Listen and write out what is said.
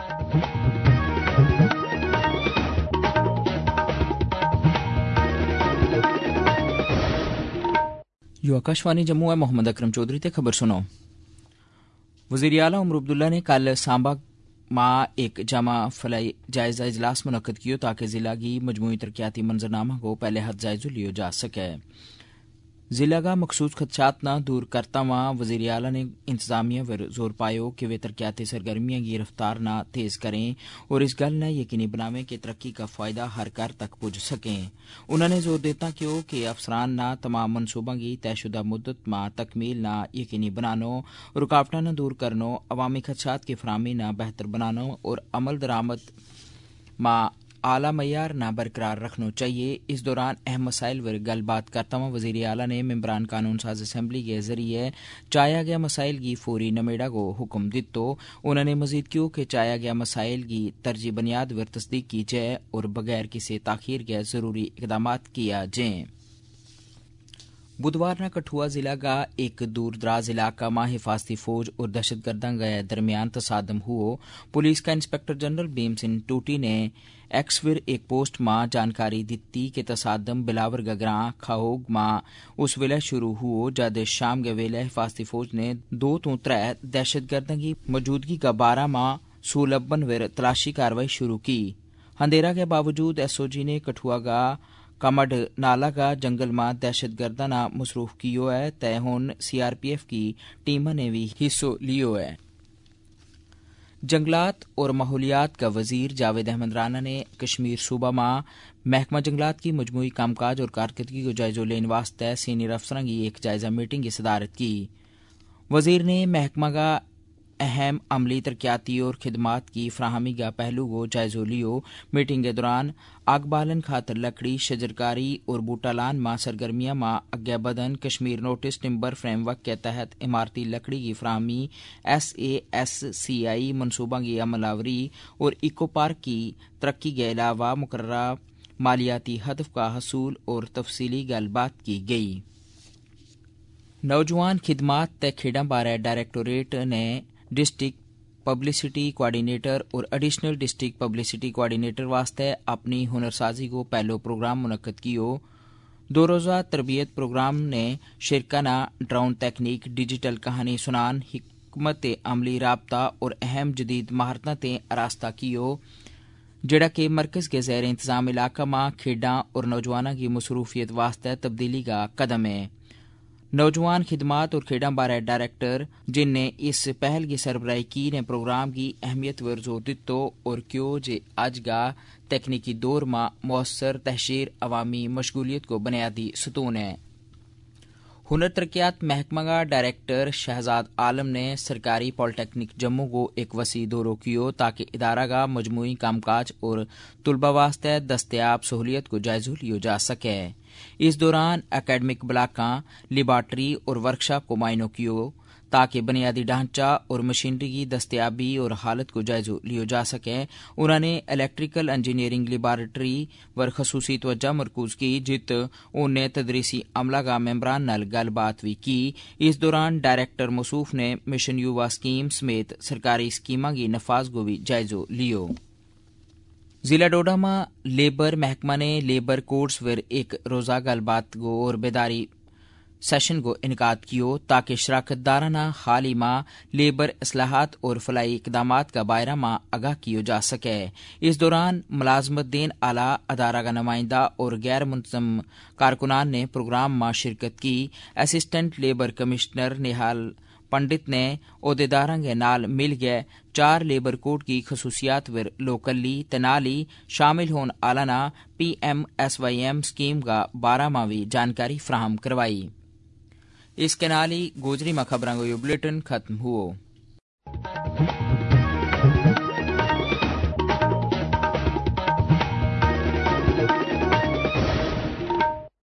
यो आकाशवाणी जम्मू है। मोहम्मद अकरम चौधरी ते खबर सुनो। वज़ीर आला उमर अब्दुल्ला ने कल सांबा मां एक जामा फलाई जायजा इजलास मुनक्कद किया ताकि जिला की मजमूई तरक्याती मंजरनामा को पहले हद जायजा लिया जा सके। जिला का मखसूस खदशात न दूर करता हुआ वज़ीर आला ने इंतजामिया पर जोर पायो कि वे तरक्याती सरगर्मियां की रफ्तार न तेज करें और इस गल न यकीनी बनावें कि तरक्की का फायदा हर घर तक पुज सकें। उन्होंने जोर देता कि अफसरान न तमाम मनसूबा की तयशुदा मुद्दत में तकमील न यकीनी बनानो, रुकावटा न दूर करनो, अवामी खदशात की फरामी न बेहतर बनानो और अमल दरामद में आला मयार न बरकरार रखना चाहिए। इस दौरान अहम मसाइल पर गलबात करता हुआ वज़ीर आला ने मेम्बरान कानून साज असम्बली के जरिए चाया गया मसाइल की फौरी नमेड़ा को हुक्म दितो। उन्होंने मजीद किया कि चाया गया मसाइल की तरजी बुनियाद पर तस्दीक की जाए और बगैर किसी ताखीर के जरूरी इकदाम किया जाए। बुधवार न कठुआ जिला का एक दूर दराज इलाका में हिफाजती फौज और दहशतगर्दों के दरमियान तसादम हुआ। पुलिस का इंस्पेक्टर जनरल भीम सिंह टूटी ने एक्सविर एक पोस्ट में जानकारी दी कि तसादम बिलावर गगरां खाहोग में उस वेले शुरू हुआ जब शाम के वेले हिफाजती फौज ने 2 तो 3 दहशतगर्दों की मौजूदगी का बारा में सूलबन वर तलाशी कार्रवाई शुरू की। अंधेरा के बावजूद एसओजी ने कठुआ का कमड नाला का जंगल में दहशतगर्दा ना मसरूफ कियो है। तय हुन सीआरपीएफ की टीम ने भी हिस्सो लियो है। जंगलात और माहौलियात का वजीर जावेद अहमद राना ने कश्मीर सूबा में महकमा जंगलात की मजमूई कामकाज और कारकर्दगी को जायजा लेने वास्ते सीनियर अफसरां की एक जायजा मीटिंग की सदारत की। वजीर ने महकमा का अहम अमली तरक्याती और खिदमात की फ्राहमी का पहलू को जायजा लियो। मीटिंग के दौरान आग बालन खातर लकड़ी, शजरकारी और बूटालान मां सरगर्मियां मां अगे बदन, कश्मीर नोटिस टिम्बर फ्रेमवर्क के तहत इमारती लकड़ी की फ्राहमी, SASCI मनसूबा की अमलावरी और इको पार्क की तरक्की के अलावा मुकर्ररा मालियाती हदफ का हसूल और तफसीली गलबात की गई। नौजवान खिदमात ते खेडां बारे डायरेक्टोरेट ने डिस्ट्रिक्ट पब्लिसिटी कोआर्डिनेटर और एडिशनल डिस्ट्रिक्ट पब्लिसिटी कोआर्डिनेटर वास्ते अपनी हुनरसाजी को पहलो प्रोग्राम मुनक्कद कियो। 2 रोज़ा तरबियत प्रोग्राम ने शिरकाना ड्रोन तकनीक, डिजिटल कहानी सुनान, हिकमत अमली राबता और अहम जदीद महारतां ते आरास्ता कियो जेड़ा कि मरकज के ज़ेर इंतजाम इलाका में खेडां और नौजवानों की मसरूफियत वास्ते तब्दीली का कदम है। नौजवान खिदमात और खेडां बारे डायरेक्टर जिनने इस पहल की सरबराही की ने प्रोग्राम की अहमियत पर जोर दितो और क्यों जे आज का तकनीकी दौर में मौसर तहशीर अवामी मशगूलियत को बुनियादी सतून है। हुनर तरक्यात महकमा का डायरेक्टर शहजाद आलम ने सरकारी पॉलिटेक्निक जम्मू को एक वसी दौरो कियो ताकि इदारा का मजमूई कामकाज और तुलबा वास्ते दस्तयाब सहूलियत को जायजा लिया जा सके। इस दौरान एकेडमिक ब्लाकां, लेबार्टरी और वर्कशॉप को मायनो कियो ताकि बुनियादी ढांचा और मशीनरी की दस्तयाबी और हालत को जायजा लिया जा सके। उन्होंने इलेक्ट्रिकल इंजीनियरिंग लेबार्टरी वर खसूसी तवज्जो मरकूज की जित उन्हें तदरीसी अमला का मेम्बरान नाल गलबात भी की। इस दौरान डायरेक्टर मसूफ ने मिशन युवा स्कीम समेत सरकारी स्कीमां की नफाज को भी जायजा लियो। जिला डोडा में लेबर महकमा ने लेबर कोड्स पर एक रोज़ा गलबात को और बेदारी सेशन को इनकाद कियो ताकि शराकतदाराना हाल ही में लेबर असलाहत और फलाई इकदामात का बायरा में आगाह किया जा सके। इस दौरान मुलाजमत देन आला अदारा का नुमाइंदा और गैर मुंतजम कारकुनान ने प्रोग्राम में शिरकत की। Assistant labour commissioner Nihal Pandit ने ओहदेदारां के नाल मिल गए 4 लेबर कोड की खसूसियात पर लोकली तनाली शामिल होने आलाना PMSYM स्कीम का 12 माह भी जानकारी फराहम करवाई। इसके नाल ही गोजरी में खबरों को बुलेटिन खत्म हुआ।